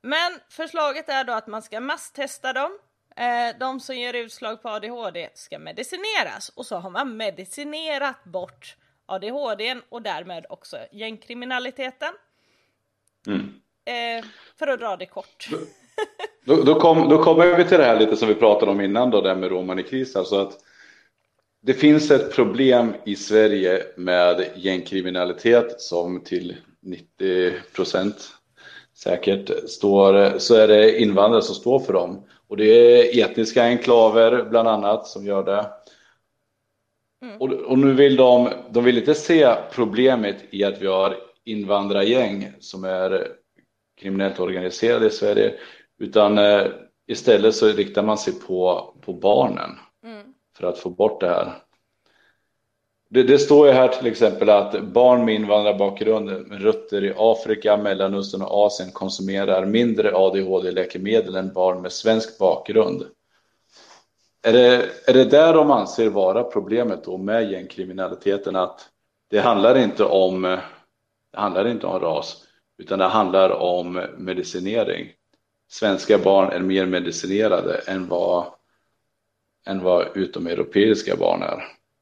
Men förslaget är då att man ska masstesta dem. De som ger utslag på ADHD ska medicineras. Och så har man medicinerat bort ADHD och därmed också gängkriminaliteten. För att dra det kort. Då kommer vi till det här lite som vi pratade om innan då, det med romanikrisen. Alltså att det finns ett problem i Sverige med gängkriminalitet som till 90% säkert så är det invandrare som står för dem. Och det är etniska enklaver bland annat som gör det. Och nu vill de vill inte se problemet i att vi har invandrargäng som är kriminellt organiserade i Sverige, utan istället så riktar man sig på barnen för att få bort det här. Det står ju här till exempel att barn med invandrarbakgrund med rötter i Afrika, Mellanöstern och Asien konsumerar mindre ADHD-läkemedel än barn med svensk bakgrund. Är det där de anser vara problemet då med gängkriminaliteten, att det handlar inte om ras, utan det handlar om medicinering. Svenska barn är mer medicinerade än vad utomeuropeiska barn är.